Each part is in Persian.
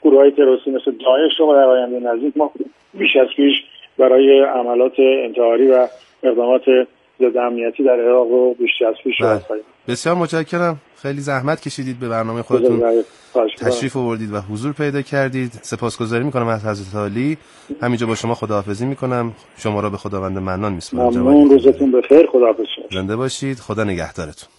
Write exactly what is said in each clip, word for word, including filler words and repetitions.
گروه‌های تروریستی مثل داعش رو در آینده نزدیک ما بیش از پیش برای عملات انتحاری و اقدامات ضد امنیتی در عراق رو بیش از پیش شاهد خواهیم. بسیار متشکرم، خیلی زحمت کشیدید، به برنامه خودتون تشریف آوردید و حضور پیدا کردید. سپاسگزاری میکنم از حضرت عالی. همینجا با شما خداحافظی میکنم، شما را به خداوند منان میسپارم. ممنون، روزتون بخیر، خداحافظ. زنده باشید، خدا نگهدارتون.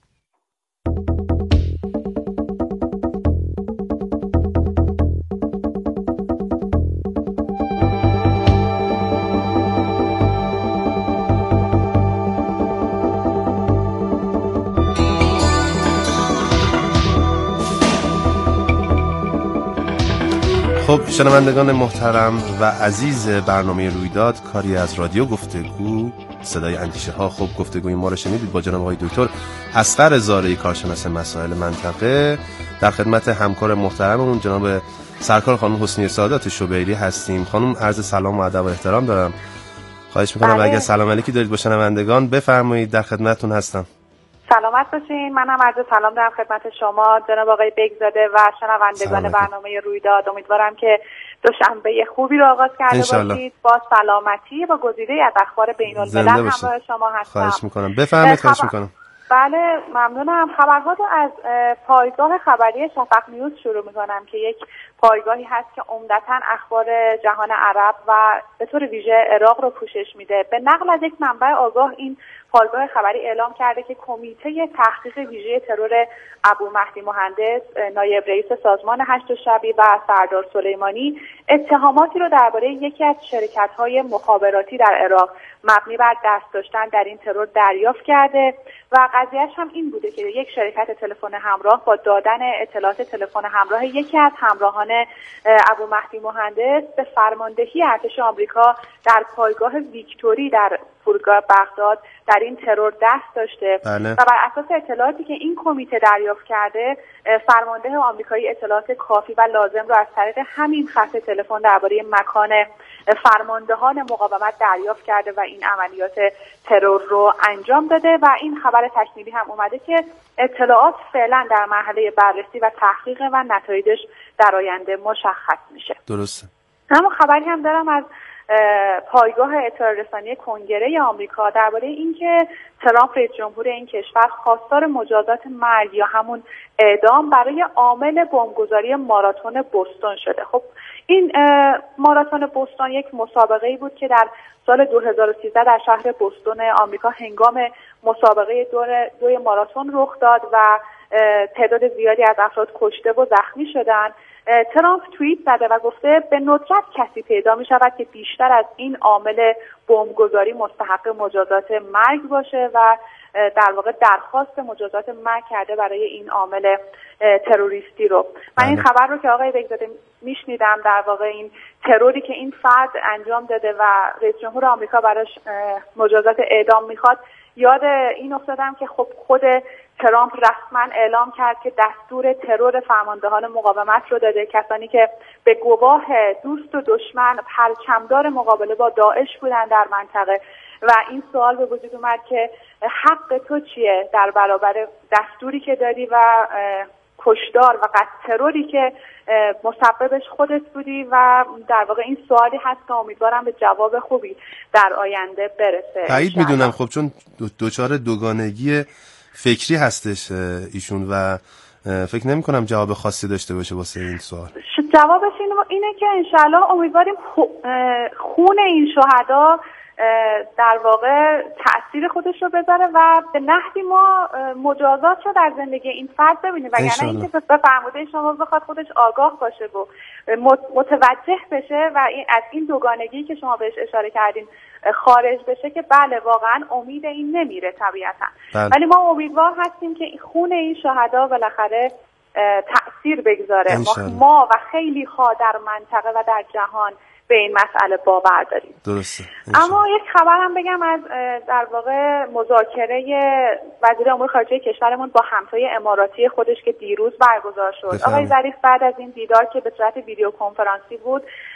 خب شنوندگان محترم و عزیز برنامه رویداد، کاری از رادیو گفتگو صدای اندیشه ها. خب گفتگوی ما رو شنیدید با جناب آقای دکتر اصغر زارعی، کارشناس مسائل منطقه. در خدمت همکار محترممون جناب سرکار خانم حسنی سعادت شبیری هستیم. خانم عرض سلام و ادب و احترام دارم. خواهش میکنم بله. اگه سلام علیکی دارید با شنوندگان بفرمایید، در خدمتتون هستم. سلامت باشین. من هم عرض سلام دارم خدمت شما جناب آقای بگزاده و شنوندگان برنامه رویداد. امیدوارم که دوشنبه خوبی رو آغاز کرده باشید با سلامتی و گزیده از اخبار بین الملل همراه شما هستم. خواهش میکنم بفرمایید. خواهش میکنم. بله ممنونم. خبرها رو از پایگاه خبری شفق نیوز شروع میکنم که یک پایگاهی هست که عمدتاً اخبار جهان عرب و به طور ویژه عراق رو پوشش میده. به نقل از یک منبع آگاه این پایگاه خبری اعلام کرده که کمیته تحقیق ویژه ترور ابو مهدی مهندس، نایب رئیس سازمان هشت شبی و سردار سلیمانی اتهاماتی رو درباره یکی از شرکت‌های مخابراتی در عراق مبنی بر دست داشتن در این ترور دریافت کرده و قضیهش هم این بوده که یک شرکت تلفن همراه با دادن اطلاعات تلفن همراه یکی از همراهان ابو مهدی مهندس به فرماندهی ارتش آمریکا در پایگاه ویکتوری در فرودگاه بغداد در این ترور دست داشته. بله. و بر اساس اطلاعاتی که این کمیته دریافت کرده، فرمانده آمریکایی اطلاعات کافی و لازم رو از طریق همین خط تلفن درباره مکان فرماندهان مقاومت دریافت کرده و این عملیات ترور رو انجام داده و این خبر تکمیلی هم اومده که اطلاعات فعلا در مرحله بررسی و تحقیق و نتایجش در آینده مشخص میشه. درسته. اما خبری هم دارم از پایگاه اطلاع رسانی کنگره آمریکا درباره اینکه ترامپ رئیس جمهور این کشور خواستار مجازات مرگ یا همون اعدام برای عامل بمبگذاری ماراتون بوستون شده. خب این ماراتون بوستون یک مسابقه‌ای بود که در سال دو هزار و سیزده در شهر بوستون آمریکا هنگام مسابقه دور دوی ماراتون رخ داد و تعداد زیادی از افراد کشته و زخمی شدند. ترامپ توییت زده و گفته به ندرت کسی پیدا می شود که بیشتر از این عامل بمبگذاری مستحق مجازات مرگ باشه و در واقع درخواست مجازات مرگ کرده برای این عامل تروریستی رو. من این خبر رو که آقای بگزاده میشنیدم، در واقع این تروری که این فرد انجام داده و رئیس جمهور آمریکا براش مجازات اعدام میخواد، یاد این افتادم که خب خود ترامپ رسما اعلام کرد که دستور ترور فرماندهان مقاومت رو داده، کسانی که به گواه دوست و دشمن پرچمدار مقابله با داعش بودن در منطقه و این سوال به وجود اومد که حق تو چیه در برابر دستوری که داری و کشدار و قتل تروری که مسببش خودت بودی و در واقع این سوالی هست که امیدوارم به جواب خوبی در آینده برسه. بعید میدونم خب چون دوچار دوگانگی فکری هستش ایشون و فکر نمی کنم جواب خاصی داشته باشه واسه این سوال. جوابش اینه که انشالله امیدواریم خون این شهدا در واقع تأثیر خودش رو بذاره و به نحوی ما مجازات رو در زندگی این فرد ببینیم، وگرنه اینکه به فرموده شما بخواد خودش آگاه باشه و متوجه بشه و این از این دوگانگی که شما بهش اشاره کردین خارج بشه که بله واقعا امید این نمیره طبیعتا، ولی ما امیدوار هستیم که خون این شهدا بالاخره تأثیر بگذاره. ما, ما و خیلی ها در منطقه و در جهان به این مسئله باور داریم. درسته. اما یک خبرم بگم از در واقع مذاکره وزیر امور خارجه کشورمون با همتای اماراتی خودش که دیروز برگزار شد. آقای ظریف بعد از این دیدار که به صورت ویدیو کنفرانسی بود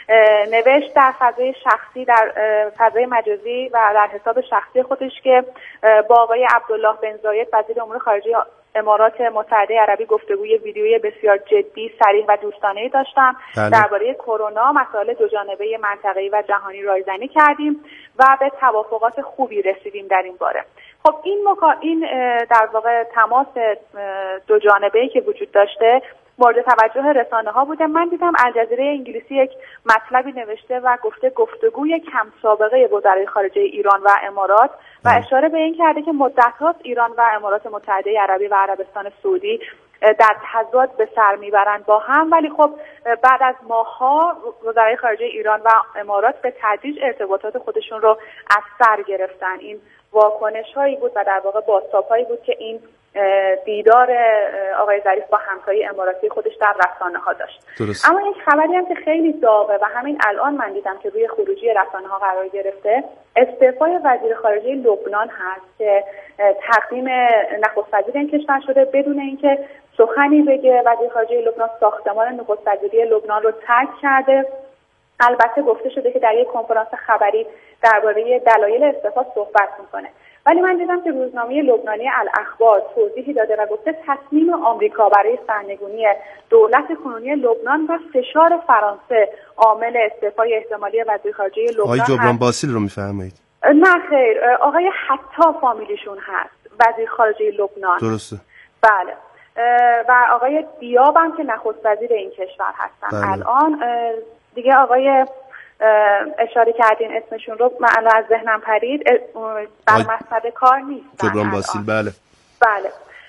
نوشت در فضای شخصی، در فضای مجازی و در حساب شخصی خودش که با آقای عبدالله بن زاید وزیر امور خارجه امارات متحده عربی گفتگوی ویدیویی بسیار جدی، صریح و دوستانه‌ای داشتم. درباره کرونا، مسائل دوجانبه منطقه‌ای و جهانی رایزنی کردیم و به توافقات خوبی رسیدیم در این باره. خب این مکا... این در واقع تماس دو جانبه‌ای که وجود داشته مورد توجه رسانه‌ها بوده. من دیدم الجزیره انگلیسی یک مطلبی نوشته و گفته گفتگوی کم سابقه وزرای خارجه ایران و امارات و اشاره به این کرده که مدت‌هاست ایران و امارات متحده عربی و عربستان سعودی در تضاد به سر میبرند با هم، ولی خب بعد از ماه‌ها وزرای خارجه ایران و امارات به تدریج ارتباطات خودشون رو از سر گرفتن. این واکنش‌هایی بود و در واقع بازتاب‌هایی بود که این دیدار آقای ظریف با همتای اماراتی خودش در رسانه‌ها داشت. درست. اما یک خبری هم که خیلی داغه و همین الان من دیدم که روی خروجی رسانه‌ها قرار گرفته، استعفای وزیر خارجه لبنان هست که تقدیم نخست وزیر این کشور شده بدون اینکه سخنی بگه. وزیر خارجه لبنان ساختمان نخست وزیری لبنان رو ترک کرده. البته گفته شده که در یک کنفرانس خبری درباره دلایل استعفا صحبت میکنه، ولی من دیدم که روزنامه لبنانی الاخبار توضیحی داده و گفته تصمیم آمریکا برای سرنگونی دولت کنونی لبنان و فشار فرانسه عامل استعفای احتمالی وزیر خارجه لبنان. آقای جبران باسیل رو میفرمایید؟ نه خیر، آقای حتی فامیلیشون هست، وزیر خارجه لبنان. درسته. بله. و آقای دیاب هم که نخست وزیر این کشور هستن. بله. الان دیگه آقای اشاره کردین اسمشون رو، من الان از ذهنم پرید، بر مصد کار نیستن. جبران باسیل. بله بله.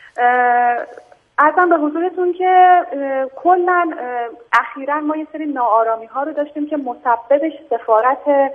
عرضم به حضورتون که کلا اخیراً ما یه سری ناآرامی ها رو داشتیم که مسببش سفارت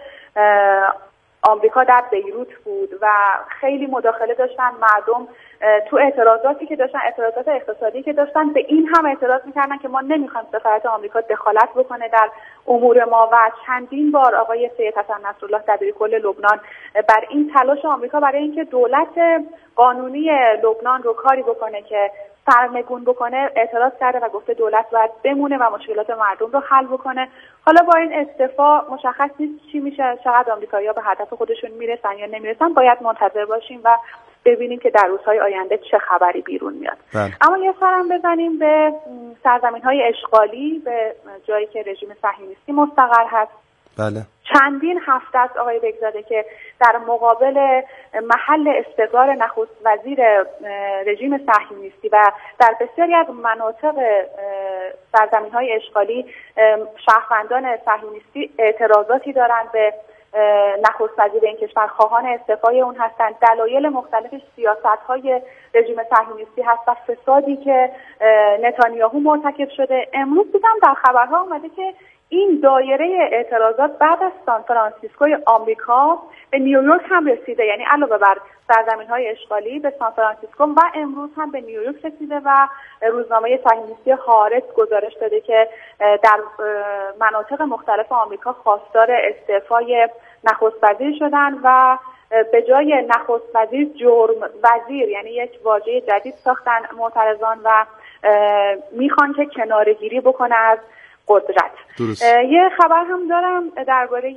آمریکا در بیروت بود و خیلی مداخله داشتن مردم تو اعتراضاتی که داشتن، اعتراضات اقتصادی که داشتن، به این هم اعتراض میکردن که ما نمیخوایم سفارت آمریکا دخالت بکنه در امور ما و چندین بار آقای سید حسن نصرالله دبیرکل لبنان بر این تلاش آمریکا برای اینکه دولت قانونی لبنان رو کاری بکنه که سرنگون بکنه اعتراض کرده و گفته دولت باید بمونه و مشکلات مردم رو حل بکنه. حالا با این استعفا مشخص نیست چی میشه، چقدر آمریکایی‌ها به هدف خودشون میرسن یا نمیرسن. باید منتظر باشیم و ببینیم که در روزهای آینده چه خبری بیرون میاد. بله. اما یه سرم بزنیم به سرزمین‌های اشغالی، به جایی که رژیم صهیونیستی مستقر هست. بله. چندین هفته است آقای بگزاده که در مقابل محل استقرار نخست وزیر رژیم صهیونیستی و در بسیاری از مناطق سرزمین‌های اشغالی شهروندان صهیونیستی اعتراضاتی دارند به نخست وزیر این کشور، خواهان استعفای اون هستند. دلایل مختلف سیاست‌های رژیم صهیونیستی هست و فسادی که نتانیاهو مرتکب شده. امروز دیدم در خبرها اومده که این دایره اعتراضات بعد از سان فرانسیسکوی آمریکا به نیویورک هم رسیده، یعنی علاوه بر سرزمین‌های اشغالی به سان فرانسیسکو و امروز هم به نیویورک رسیده و روزنامه صهیونیستی هارتز گزارش داده که در مناطق مختلف آمریکا خواستار استعفای نخست وزیر شدن و به جای نخست وزیر جرم وزیر، یعنی یک واژه جدید ساختن معترضان و میخوان که کناره‌گیری بکنه از قدرت. یه خبر هم دارم درباره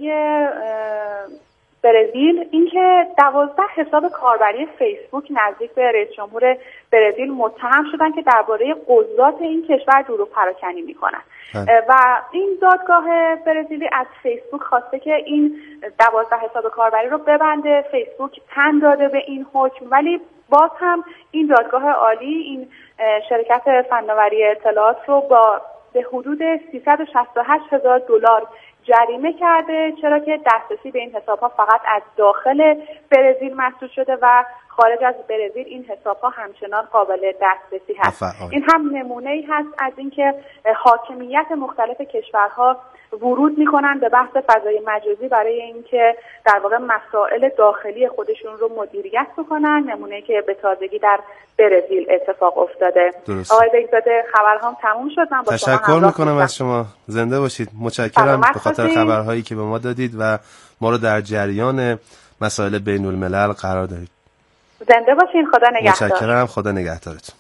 برزیل، اینکه دوازده حساب کاربری فیسبوک نزدیک به رئیس جمهور برزیل متهم شدن که درباره قضات این کشور دروغ پراکنی میکنن و این دادگاه برزیلی از فیسبوک خواسته که این دوازده حساب کاربری رو ببنده. فیسبوک تن داده به این حکم، ولی باز هم این دادگاه عالی این شرکت فناوری اطلاعات رو با به حدود سیصد و شصت و هشت هزار دلار جریمه کرده، چرا که دسترسی به این حساب‌ها فقط از داخل برزیل محدود شده و خارج از برزیل این حساب‌ها همچنان قابل دسترسی هست. افعال. این هم نمونه‌ای هست از اینکه حاکمیت مختلف کشورها ورود می‌کنن به بحث فضای مجازی برای اینکه در واقع مسائل داخلی خودشون رو مدیریت بکنن. نمونه‌ای که به تازگی در برزیل اتفاق افتاده. درست. آقای بگزاده خبرهام تموم شد. من با تشکر می‌کنم از شما. زنده باشید. متشکرم به خاطر خبرهایی که به ما دادید و ما رو در جریان مسائل بین‌الملل قرار دادید. زنده باشین. خدا نگهدار. متشکرم. خدا نگهدارتون.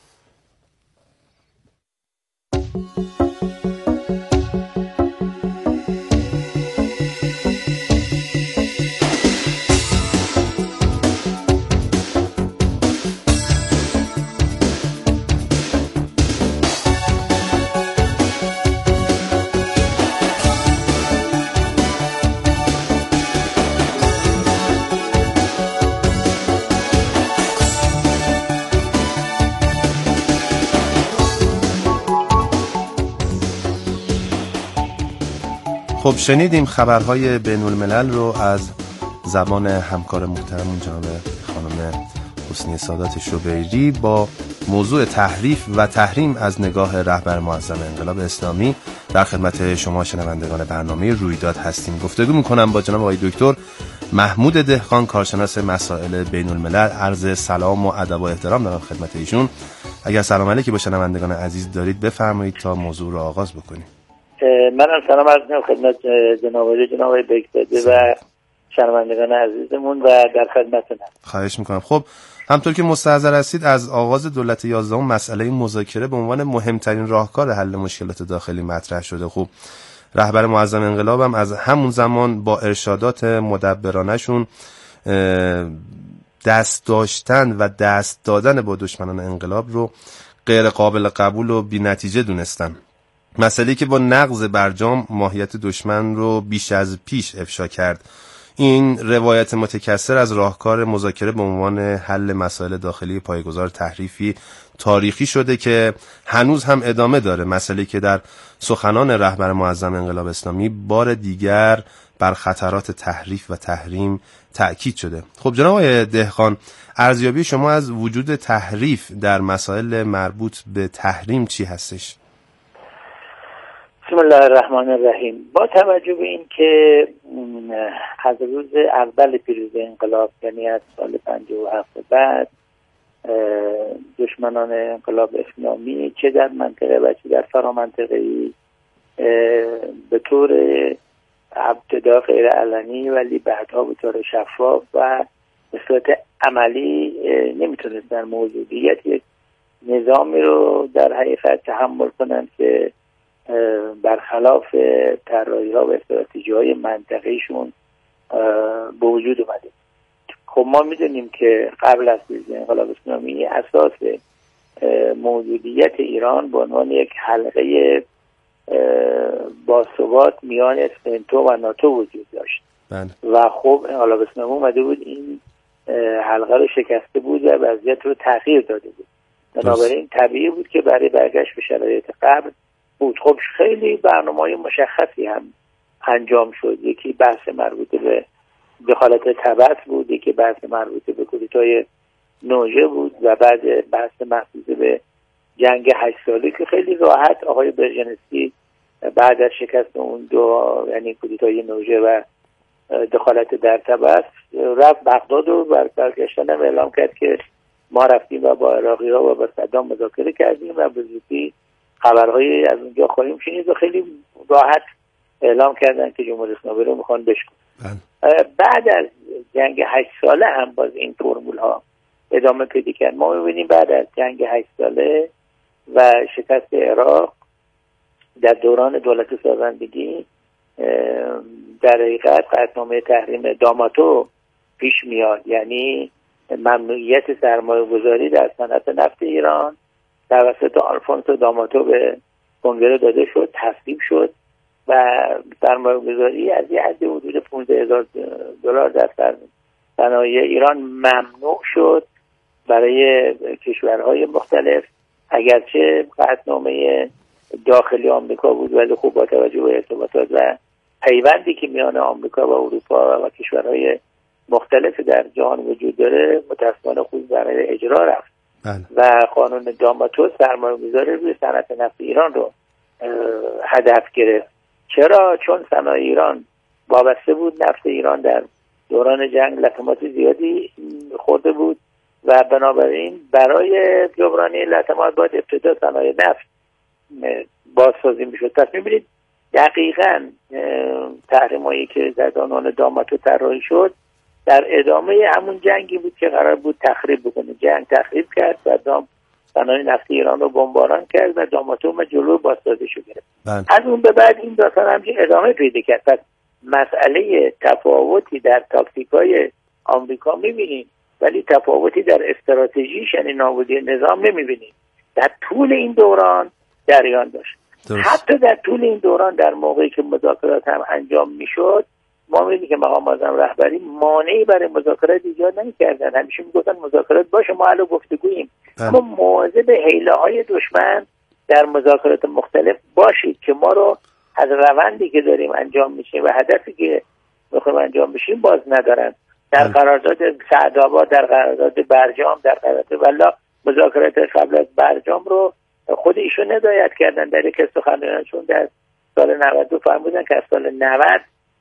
خب شنیدیم خبرهای بین الملل رو از زبان همکار محترمون جناب خانم حسنی سادات شبیری با موضوع تحریف و تحریم از نگاه رهبر معظم انقلاب اسلامی. در خدمت شما شنوندگان برنامه رویداد هستیم. گفتگو میکنم با جناب آقای دکتر محمود دهقان، کارشناس مسائل بین الملل. عرض سلام و ادب و احترام دارم خدمت ایشون. اگر سلام علیکی با شنوندگان عزیز دارید بفرمایید تا موضوع رو آغاز بکنیم. منم سلام عرض می‌کنم خدمت جناب علی جناب آقای بکزاده و شنوندگان عزیزمون و در خدمتتونم. خواهش میکنم. خب همطور که مستحضر هستید از آغاز دولت یازدهم مسئله مذاکره به عنوان مهمترین راهکار حل مشکلات داخلی مطرح شده. خب رهبر معظم انقلاب هم از همون زمان با ارشادات مدبرانشون دست داشتن و دست دادن با دشمنان انقلاب رو غیر قابل قبول و بی نتیجه دونستن. مسئله‌ای که با نقض برجام ماهیت دشمن رو بیش از پیش افشا کرد. این روایت متکثر از راهکار مذاکره به عنوان حل مسائل داخلی پایه‌گذار تحریفی تاریخی شده که هنوز هم ادامه داره. مسئله‌ای که در سخنان رهبر معظم انقلاب اسلامی بار دیگر بر خطرات تحریف و تحریم تأکید شده. خب جناب آقای دهقان، ارزیابی شما از وجود تحریف در مسائل مربوط به تحریم چی هستش؟ بسم الله الرحمن الرحیم. با توجه به این که از روز اول پیروزی انقلاب یعنی از سال پنجاه و هفت بعد دشمنان انقلاب اسلامی چه در منطقه و چه در فرامنطقه‌ای به طور ابتدا غیر علنی ولی بعدها به طور شفاف و به صورت عملی نمیتونستن موجودیت یک نظامی رو در حقیقت تحمل کنند که برخلاف طراحی‌ها و استراتژی‌های منطقه‌ایشون به وجود اومده. خب ما میدونیم که قبل از پیروزی انقلاب اسلامی اساس موجودیت ایران به عنوان یک حلقه باثبات میان اسپنتو و ناتو وجود داشت بند. و خب انقلاب اسلامی اومده بود این حلقه رو شکسته بود و وضعیت رو تغییر داده بود. بنابراین طبیعی بود که برای برگشت به شرایط قبل بود. خب خیلی برنامه‌های مشخصی هم انجام شد. یکی بحث مربوط به دخالت تبعث بود، یکی بحث مربوط به کودتای نوژه بود و بعد بحث مخصوص به جنگ هشت ساله که خیلی راحت آقای برژنسکی بعد از شکست اون دو یعنی کودتای نوژه و دخالت در تبعث رفت بغداد و برگشتن هم اعلام کرد که ما رفتیم و با عراقی‌ها و با صدام مذاکره کردیم و به زودی خبرهایی از اونجا خواهیم شنید و خیلی راحت اعلام کردن که جمهوری اسلامی رو میخوان بشکنن. بعد از جنگ هشت ساله هم باز این فرمول ها ادامه پیدا کرد. ما میبینیم بعد از جنگ هشت ساله و شکست عراق در دوران دولت سازندگی در حقیقت قطعنامه تحریم داماتو پیش میاد، یعنی ممنوعیت سرمایه گذاری در صنعت نفت ایران توسط آلفونسو داماتو به کنگره داده شد، تصویب شد و سرمایه گذاری از یه حد حدود پانزده هزار دلار در صنایع ایران ممنوع شد برای کشورهای مختلف. اگرچه قطعنامه داخلی آمریکا بود ولی خوب با توجه به ارتباطات و پیوندی که میان آمریکا و اروپا و کشورهای مختلف در جهان وجود داره متأسفانه خوب برای اجرا رفت بله. و قانون داماتو سرمایه‌گذاری روی صنعت نفت ایران رو هدف گرفت. چرا؟ چون صنایع ایران وابسته بود، نفت ایران در دوران جنگ لطمات زیادی خورده بود و بنابراین برای جبران لطمات باید ابتدا صنایع نفت بازسازی میشد. پس میبینید دقیقاً تحریمایی که در قانون داماتو طراحی شد در ادامه همون جنگی بود که قرار بود تخریب بکنه. جنگ تخریب کرد و دام صنایع نفت ایران رو بمباران کرد و داماتو ما جلو بازسازی شو گرفت. از اون به بعد این داستان همچنین ادامه پیدا کرد. پس مسئله تفاوتی در تاکتیکای آمریکا میبینیم ولی تفاوتی در استراتژیش یعنی نابودی نظام نمیبینیم. در طول این دوران جریان داشت. درست. حتی در طول این دوران در موقعی که مذاکرات هم انجام میشد ما می‌بینیم که مقام معظم رهبری مانعی برای مذاکرات ایجاد نمی‌کردن. همیشه میگفتن مذاکرات باشه ما حالا گفتگوییم، اما مواظب حیله‌های دشمن در مذاکرات مختلف باشید که ما رو از روندی که داریم انجام میشیم و هدفی که میخوایم انجام بشیم باز ندارن. در قرارداد سعدآباد، در قرارداد برجام، در قرارداد والله مذاکرات قبل از برجام رو خود ایشون هدایت کردن. در یک سخنرانیشون در سال نود و دو فرمودن که از سال نود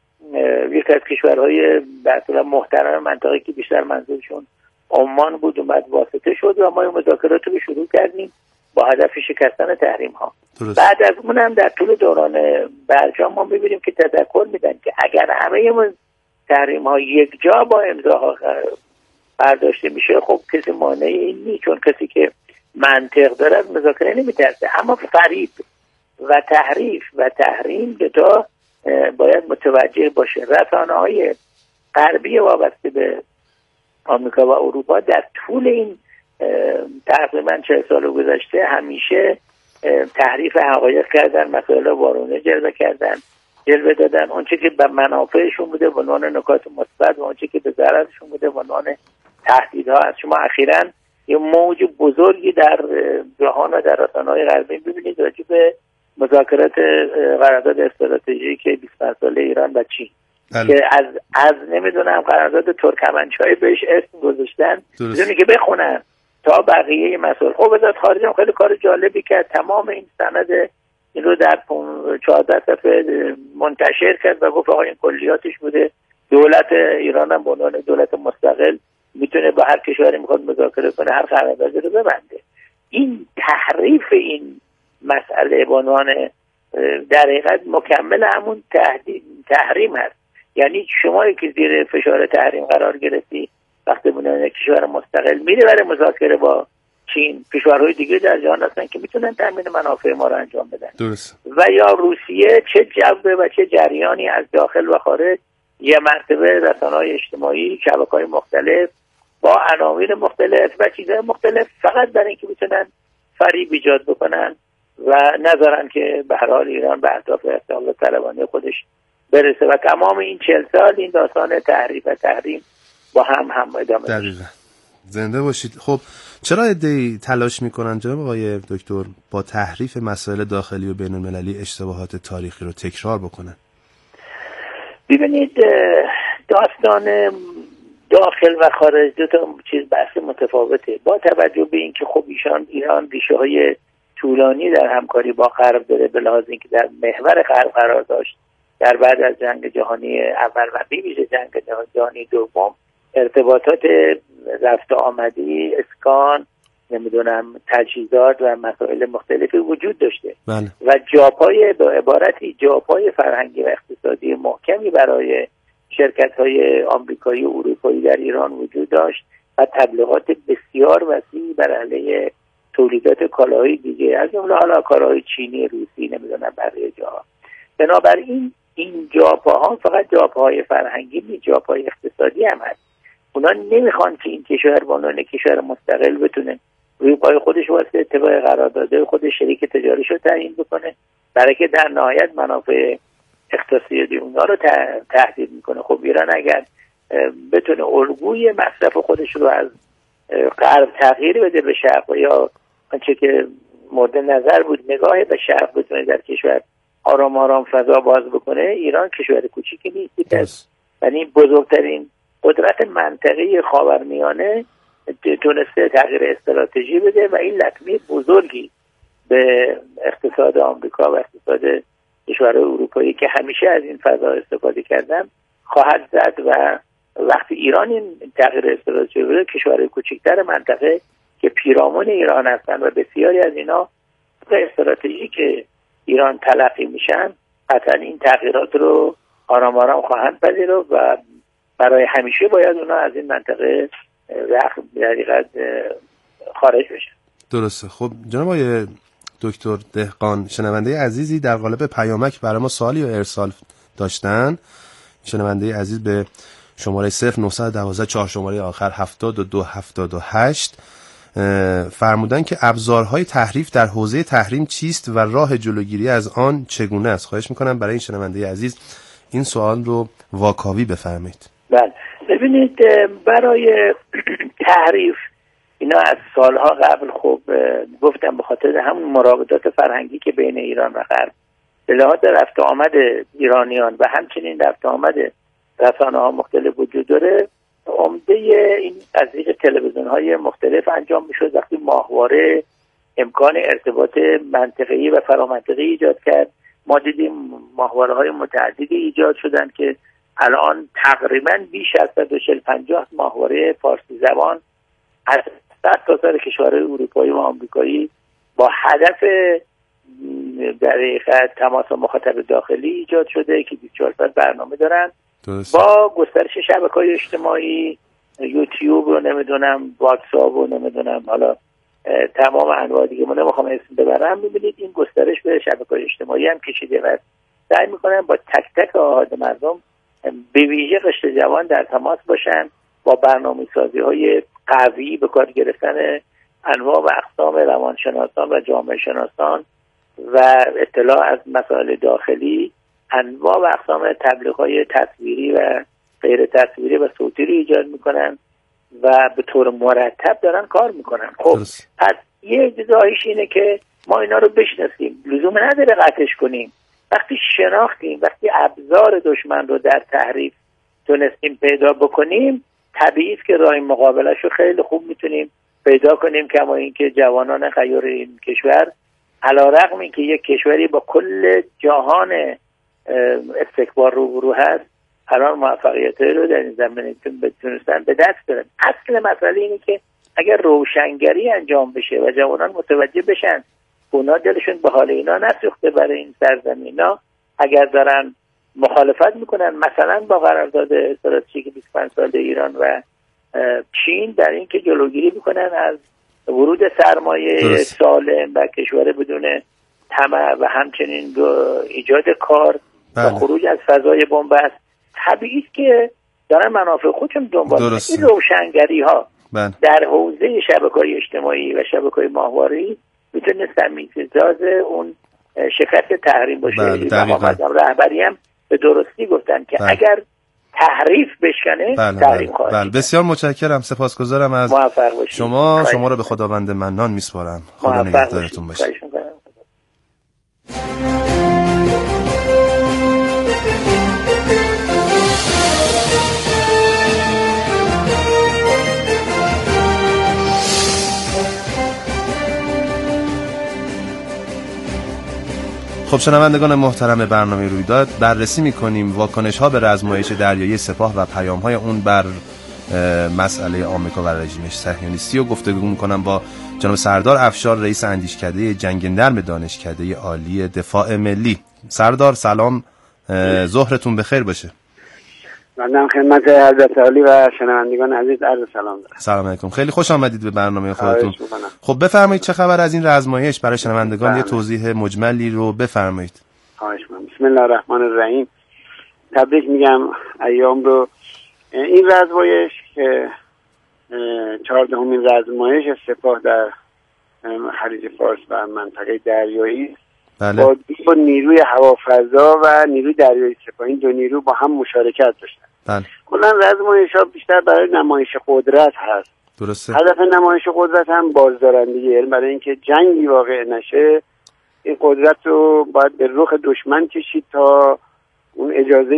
یک از کشورهای به اصطلاح محترم منطقه که بیشتر منظورشون عمان بود اومد واسطه شد و ما این مذاکرات رو شروع کردیم با هدف شکستن تحریم ها. درست. بعد از اون هم در طول دوران برجام ما می‌بینیم که تذکر میدن که اگر همه تحریم ها یک جا با امضاها برداشته میشه خب کسی مانعی این نیست، چون کسی که منطق داره از مذاکره نمیترسه. اما فریب و تحریف و تحریم دوتا باید متوجه باشه. رسانه‌های غربی وابسته به آمریکا و اروپا در طول این تقریبا چهل سال گذشته همیشه تحریف حقایق کردن، مسائل وارونه جلوه کردن، جلوه دادن اونچه که به منافعشون بوده به عنوان نکات مثبت و اونچه که به ضررشون بوده به عنوان تهدیدها. از شما اخیراً یه موج بزرگی در جهان و در رسانه‌های غربی ببینید راجع به مذاکرات قرارداد استراتژیک بیست و پنج ساله ایران و چین بله. که از از نمیدونم قرارداد ترکمنچای بهش اسم گذاشتن بدونی که بخونن تا بقیه مسائل. خب وزارت خارجه هم خیلی کار جالبی کرد، تمام این سند این رو در چهارده صفحه منتشر کرد و گفت آقا این کلیاتش بوده. دولت ایران هم به عنوان دولت مستقل میتونه با هر کشوری میخواد مذاکره کنه هر قراردادی رو ببنده. این تحریف این مسئله به عنوان در حقیقت مکمل همون تهدید تحریم هست. یعنی شما که زیر فشار تحریم قرار گرفتی وقتی بودن کشور مستقل میره برای مذاکره با چین، کشورهای دیگه در جهان هستن که میتونن تامین منافع ما رو انجام بدن. درست. و یا روسیه چه جوه و چه جریانی از داخل و خارج یه مرتبه رسانه‌های اجتماعی، شبکه‌های مختلف با عناوین مختلف و چیزهای مختلف فقط برای اینکه بتونن فریب ایجاد بکنن و نذارن که به هر حال ایران به اهداف استقلال طلبانه خودش برسه. و تمام این چهل سال این داستان تحریف و تحریم با هم هم ادامه داره. دقیقاً. زنده باشید. خب چرا عده‌ای تلاش میکنن جناب آقای دکتر با تحریف مسائل داخلی و بین المللی اشتباهات تاریخی رو تکرار بکنن؟ ببینید داستان داخل و خارج دو تا چیز بحث متفاوته. با توجه به اینکه خب ایشان ایران ریشه‌های طولانی در همکاری با غرب داره به لحاظ اینکه در محور غرب قرار داشت در بعد از جنگ جهانی اول و به ویژه جنگ جهانی دوم ارتباطات رفت آمدی، اسکان، نمیدونم تجهیزات و مسائل مختلفی وجود داشته بله. و جاپای به عبارتی جاپای فرهنگی و اقتصادی محکمی برای شرکت‌های آمریکایی و اروپایی در ایران وجود داشت و تبلیغات بسیار وسیعی بر علیه تولیدات کالاهای دیگه از جمله حالا کالاهای چینی، روسی، نمیدونم بقیه جاها. بنابراین این جاپاها فقط جاپاهای فرهنگی نیست، جاپاهای اقتصادی هم هست. اونا نمیخوان که این کشور به عنوان کشور مستقل بتونه روی پای خودش واسه اتفاق قرارداد خودش شریک تجاریش رو تعیین بکنه، برای که در نهایت منافع اقتصادی اونا رو تهدید میکنه. خب ایران اگر بتونه الگوی مصرف خودش رو از غرب تغییر بده به شرق یا آنچه که مورد نظر بود نگاه به شرق بتونه در کشور آرام آرام فضا باز بکنه، ایران کشور کوچیکی نیست. یعنی بزرگترین قدرت منطقی خاورمیانه تونسته تغییر استراتژی بده و این لطمه بزرگی به اقتصاد آمریکا و اقتصاد کشورهای اروپایی که همیشه از این فضا استفاده کردن خواهد زد. و وقتی ایران این تغییر استراتژی بده، کشورهای کوچکتر منطقه که پیرامون ایران هستن و بسیاری از اینا به استراتژی که ایران تلقی میشن قطعا این تغییرات رو آرام آرام خواهند پذیرفت و برای همیشه باید اونا از این منطقه در حقیقت خارج بشن. درسته. خب جناب آقای دکتر دهقان، شنونده عزیزی در قالب پیامک برای ما سوالی رو ارسال داشتن. شنونده عزیز به شماره صفر نه یک دو چهار شماره آخر هفتاد و دو هفتاد و هشت فرمودن که ابزارهای تحریف در حوزه تحریم چیست و راه جلوگیری از آن چگونه است؟ خواهش میکنم برای این شنونده عزیز این سوال رو واکاوی بفرمایید. بله ببینید، برای تحریف اینا از سالها قبل خب گفتم به خاطر همون مراودات فرهنگی که بین ایران و غرب به لحاظ رفت آمد ایرانیان و همچنین رفت آمد رسانه‌ها مختلف وجود داره، عمده این قضیه تلویزیون‌های مختلف انجام میشد. وقتی ماهواره امکان ارتباط منطقه‌ای و فرامنطقه‌ای ایجاد کرد، ما دیدیم ماهواره‌های متعددی ایجاد شدن که الان تقریبا بیش از صد و چهل پنجاه ماهواره فارسی زبان از صد تا سر کشورهای اروپایی و آمریکایی با هدف در حقیقت تماس مخاطب داخلی ایجاد شده که بیست و چهار ساعت برنامه دارن. درسته. با گسترش شبکه‌های اجتماعی، یوتیوب و نمیدونم واتساپ و نمیدونم حالا تمام انواع دیگه من نمیخوام اسم ببرم، میبینید این گسترش به شبکه‌های اجتماعی هم کشیده و سعی میکنن با تک تک آحاد مردم به ویژه قشر جوان در تماس باشن، با برنامه‌سازی‌های قوی به کار گرفتن انواع و اقسام روانشناسان و جامعه شناسان و اطلاع از مسائل داخلی، انواع و اقسام تبلیغات تصویری و غیر تصویری و صوتی رو ایجاد میکنن و به طور مرتب دارن کار میکنن. خب پس یه جزایش اینه که ما اینا رو بشناسیم، لزوم نداره قطعش کنیم. وقتی شناختیم، وقتی ابزار دشمن رو در تحریف تونستیم پیدا بکنیم، طبیعی است که راه مقابلش رو خیلی خوب میتونیم پیدا کنیم. کما اینکه جوانان غیور این کشور علیرغم اینکه یک کشوری با کل جهان استکبار روبرو هست، الان موفقیت رو در این زمینه بتونستن به دست بیارن. اصل مسئله اینه که اگر روشنگری انجام بشه و جوانان متوجه بشن اونا دلشون به حال اینا نسوخته برای این سرزمینا، اگر دارن مخالفت میکنن مثلا با قرارداد استراتژیک بیست و پنج ساله ایران و چین در این که جلوگیری بکنن از ورود سرمایه درست. سالم و کشور بدون طمع و همچنین ایجاد کار بله. و خروج از فضای بنبست، طبیعی است که دارن منافع خودشون دنبال میکنن. این روشنگری ها بله. در حوزه شبکه‌های اجتماعی و شبکه‌های ماهواره‌ای میتونه سمیزاز اون شکست تحریم باشه. بله. رهبری هم به درستی گفتن که بله. اگر تحریف بشکنه بله تحریم بله. خواهد. بله. بسیار متشکرم، سپاسگزارم از شما. شما رو به خداوند منان میسپارم. خدا نگهدارتون باشه. خب شنوندگان محترم برنامه رویداد، بررسی می‌کنیم واکنش‌ها به رزمایش دریایی سپاه و پیام‌های اون بر مسئله آمریکا و رژیم صهیونیستی و گفتگو می‌کنم با جناب سردار افشار، رئیس اندیشکده جنگ نرم دانشکده عالی دفاع ملی. سردار سلام، ظهرتون بخیر باشه. ممنونم خدمت حضرت عالی و شنوندگان عزیز، عرض سلام دارم. سلام علیکم، خیلی خوش آمدید به برنامه خودتون. خب بفرمایید چه خبر از این رزمایش برای شنوندگان بله. یه توضیح مجملی رو بفرمایید. خواهش می‌کنم. بسم الله الرحمن الرحیم. تبریک میگم ایام رو. این رزمایش که چهاردهمین رزمایش سپاه در خلیج فارس و منطقه دریایی بله. با دو نیروی هوافضا و نیروی دریایی سپاه، این دو نیرو با هم مشارکت داشتن. بله. کلا رزمایش‌ها بیشتر برای نمایش قدرت هست. درسته. هدف نمایش قدرت هم بازدارندگی، یعنی برای اینکه جنگی واقع نشه این قدرت رو باید به رخ دشمن کشید تا اون اجازه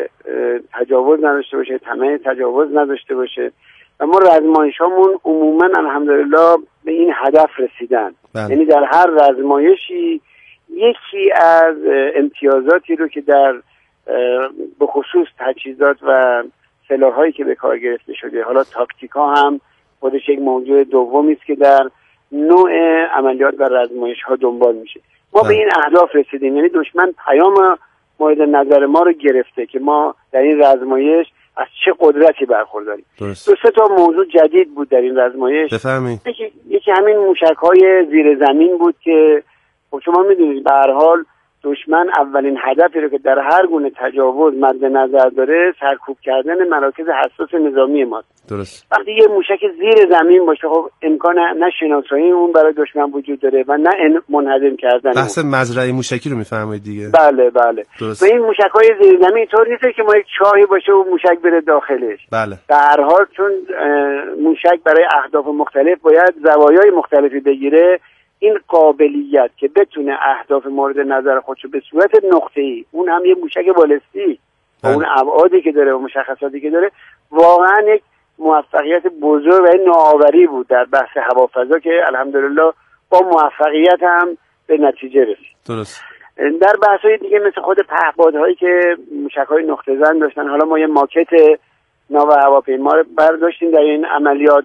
تجاوز نداشته باشه، طمع تجاوز نداشته باشه و ما رزمایش‌هامون عموما الحمدلله به این هدف رسیدن. بله. یعنی در هر رزمایشی یکی از امتیازاتی رو که در به خصوص تجهیزات و سلاح‌هایی که به کار گرفته شده، حالا تاکتیکا هم خودش یک موضوع دومی است که در نوع عملیات و رزمایش‌ها دنبال میشه. ما بله. به این اهداف رسیدیم، یعنی دشمن پیام مورد نظر ما رو گرفته که ما در این رزمایش از چه قدرتی برخورداریم. دو سه تا موضوع جدید بود در این رزمایش. بفرمایید. یکی, یکی همین موشک‌های زیر زمین بود که خب شما میدونید به هر حال دشمن اولین هدفی رو که در هر گونه تجاوز مد نظر داره سرکوب کردن مراکز حساس نظامی ماست. درست. وقتی یه موشک زیر زمین باشه خب امکان نه شناسایی اون برای دشمن وجود داره و نه منهدم کردن. بحث مزرعه موشکی رو میفرمایید دیگه. بله بله. درست. و این موشک‌های زیر زمین طور نیست که ما یک چاهی باشه و موشک بره داخلش. بله. در هر حال چون موشک برای اهداف مختلف باید زوایای مختلفی بگیره، این قابلیت که بتونه اهداف مورد نظر خودش رو به صورت نقطه‌ای، اون هم یه موشک بالستیک و اون ابعادی که داره و مشخصاتی که داره، واقعا یک موفقیت بزرگ و نوآوری بود در بحث هوافضا که الحمدلله با موفقیت هم به نتیجه رسید. درست. در بحث‌های دیگه مثل خود پهپادهایی که موشک‌های نقطه زن داشتن، حالا ما یه ماکت ناو هواپیما رو برداشتیم در این عملیات.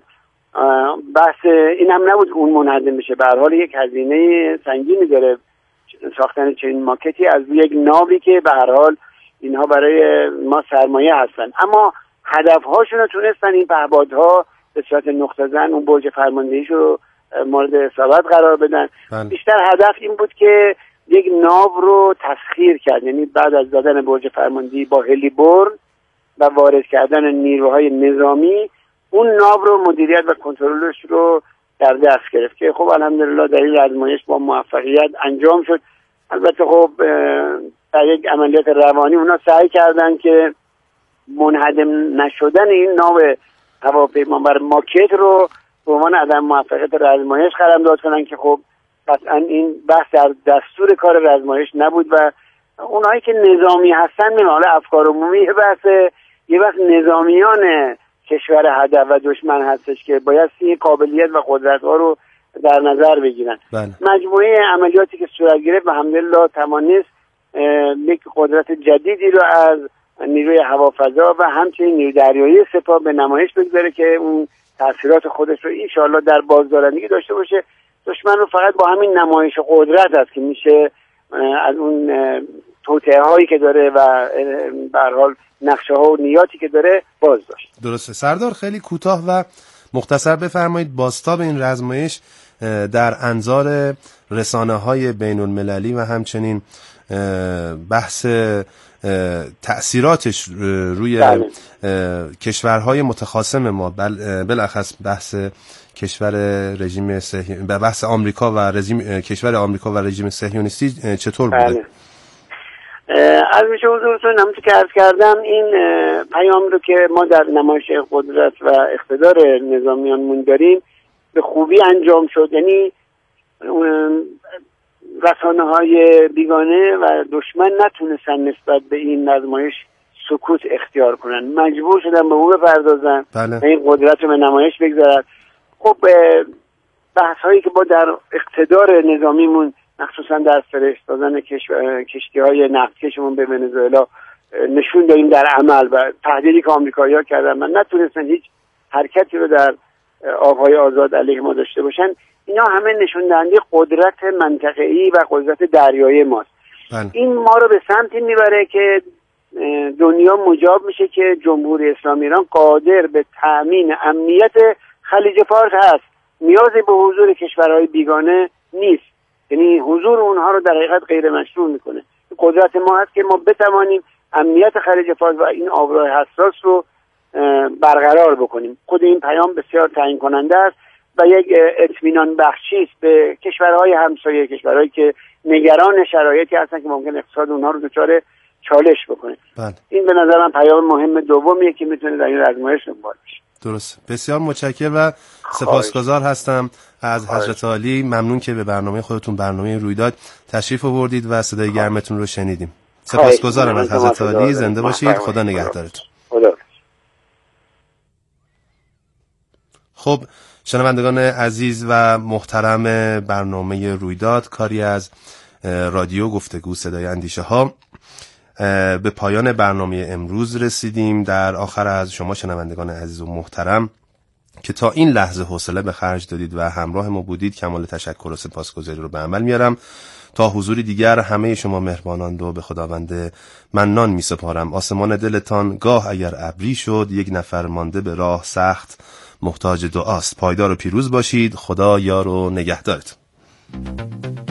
بحث این هم نبود اون منهدم بشه، به هر حال یک هزینه سنگینی داره ساختن چنین ماکتی از یک ناوی که به هر حال اینها برای ما سرمایه هستن، اما هدفهاشون رو تونستن این پهپادها به صورت نقطه زن اون برج فرماندهیش رو مورد اصابت قرار بدن. بله. بیشتر هدف این بود که یک ناو رو تسخیر کرد، یعنی بعد از زدن برج فرماندهی با هلیبرن و وارد کردن نیروهای نظامی اون ناو رو مدیریت و کنترلش رو در دست گرفت که خب الحمدلله در این آزمایش با موفقیت انجام شد. البته خب در یک عملیات روانی اونا سعی کردن که منهدم نشدن این ناو هواپیما بر ماکت رو به عنوان عدم موفقیت آزمایش قلمداد کنن که خب قطعا این بحث در دستور کار آزمایش نبود و اونایی که نظامی هستن من حالا افکار عمومی یه بحث یه بحث نظامیان کشور هدف و دشمن هستش که باید این قابلیت و قدرت‌ها رو در نظر بگیرن. بله. مجموعه عملیاتی که صورت گرفت و الحمدلله توانست یک قدرت جدیدی رو از نیروی هوافضا و همچنین نیروی دریایی سپاه به نمایش بگذاره که اون تاثیرات خودش رو انشالله در بازدارندگی داشته باشه. دشمن رو فقط با همین نمایش قدرت است که میشه از اون توطئه هایی که داره و به هر حال نقشه ها و نیاتی که داره باز داشت. درسته. سردار خیلی کوتاه و مختصر بفرمایید بازتاب این رزمایش در انظار رسانه های بین المللی و همچنین بحث تأثیراتش روی بله. کشورهای متخاصم ما بالاخص بحث کشور رژیم صهیونیستی به بحث آمریکا و رژیم کشور آمریکا و رژیم صهیونیستی چطور بوده؟ بله. از میشه حضورتون همونطور که عرض کردم این پیام رو که ما در نمایش قدرت و اقتدار نظامیانمون داریم به خوبی انجام شد. یعنی رسانه های بیگانه و دشمن نتونستن نسبت به این نمایش سکوت اختیار کنن، مجبور شدن به او بپردازن بله. و این قدرت رو به نمایش بگذارن. خب بحث هایی که با در اقتدار نظامیمون مخصوصا در فرستادن کشتی های نفتکشمون به ونزوئلا نشون دادیم در عمل و تهدیدی که آمریکایی‌ها کردن من نتونستن هیچ حرکتی رو در آبهای آزاد علیه ما داشته باشن. اینا همه نشون دهنده قدرت منطقه‌ای و قدرت دریایی ماست. بله. این ما رو به سمتی میبره که دنیا مجاب میشه که جمهوری اسلامی ایران قادر به تأمین امنیت خلیج فارس هست، نیازی به حضور کشورهای بیگانه نیست. یعنی حضور اونها رو در حقیقت غیر مشروع میکنه. قدرت ما هست که ما بتوانیم امنیت خلیج فارس و این آبراه حساس رو برقرار بکنیم. خود این پیام بسیار تعیین کننده است و یک اطمینان بخشی است به کشورهای همسایه، کشورهایی که نگران شرایطی هستن که ممکن اقتصاد اونها رو دچار چالش بکنه. بله. این به نظر من پیام مهم دومیه که میتونه در این آزمایش دنبال بشه. درست. بسیار متشکرم و سپاسگزار هستم از حضرت عالی. ممنون که به برنامه خودتون برنامه رویداد تشریف آوردید و صدای گرمتون رو شنیدیم. سپاسگزارم از حضرت عالی. زنده باشید. خدا نگهدارتون. خدا. خب شنوندگان عزیز و محترم برنامه رویداد، کاری از رادیو گفتگو صدای اندیشه ها، به پایان برنامه امروز رسیدیم. در آخر از شما شنوندگان عزیز و محترم که تا این لحظه حوصله به خرج دادید و همراه ما بودید کمال تشکر و سپاسگزاری رو به عمل میارم. تا حضوری دیگر همه شما مهربانان رو به خداوند منان می سپارم. آسمان دلتان گاه اگر ابری شد، یک نفر مانده به راه سخت محتاج دعاست. پایدار و پیروز باشید. خدا یار و نگهدارتون.